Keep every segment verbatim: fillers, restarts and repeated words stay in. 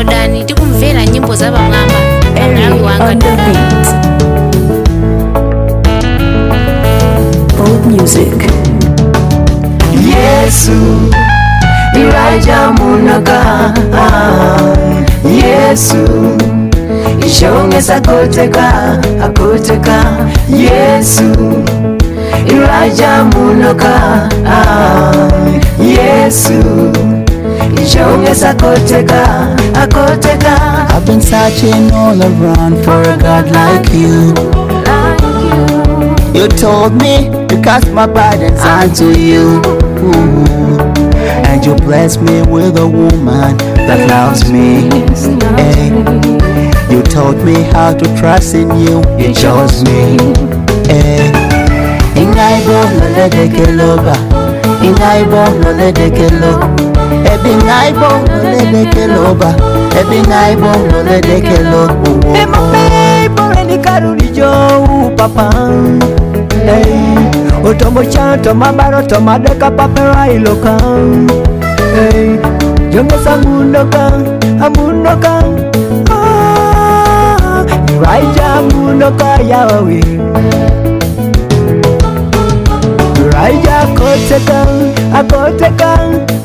Downloadani tikumvera nyimbo za bamwamba Malawi wanga dot com. Old music. Yesu Iraja munaka Yesu Ishongeza koteka akoteka Yesu Iraja munaka Yesu Ishongeza koteka akoteka. I've been searching all around for a God like you. You told me to cast my burdens onto you, and you blessed me with a woman that loves me. Hey. You taught me how to trust in you. You chose me. Hey. Ingaibo no le dekeloba, ingaibo no le dekelo, ebi ingaibo no le dekeloba, ebi ingaibo no le dekelo. Ema people eni karuri jo papa. Hey, otombo chanto mabaro tomadeka papera iloka. Hey, jongo samunoka, amunoka. Ah, Iraja amunoka yawe. Iraja koteka, akoteka.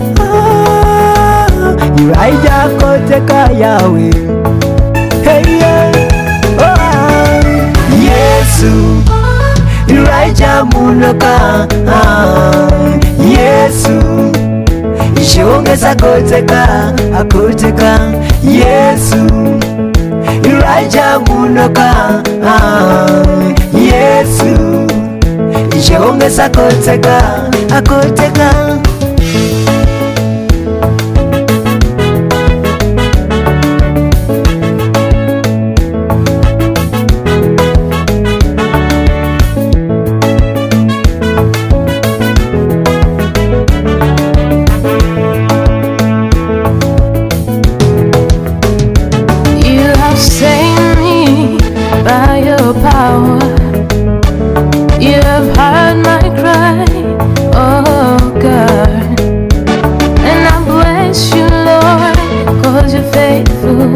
Ah, Iraja koteka yawe. Hey yeah, oh Yesu. Iraja munoka Yesu Ishongeza koteka akoteka Yesu Iraja munoka Yesu Ishongeza koteka akoteka. Power, you have heard my cry, oh God, and I bless you, Lord, cause you're faithful,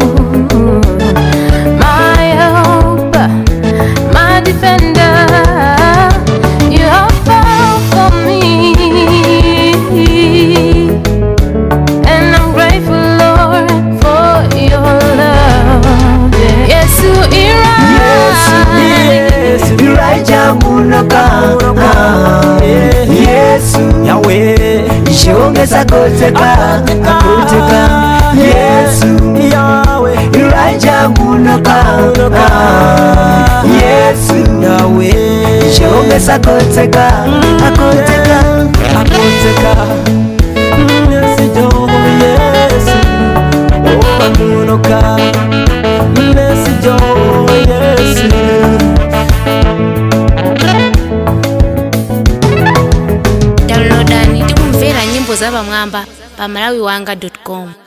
my helper, my defender, you have fought for me, and I'm grateful, Lord, for your love. Yes, you Iraja munoka Yesu Yahweh Ishongeza koteka akoteka Yesu Yahweh Iraja munoka Yesu Yahweh Ishongeza koteka akoteka akoteka. Yesu Jehovah Yesu Oh munoka Yesu Jehovah Yesu. Downloadani tikumvera nyimbo za bamwamba pa malawi wanga dot com.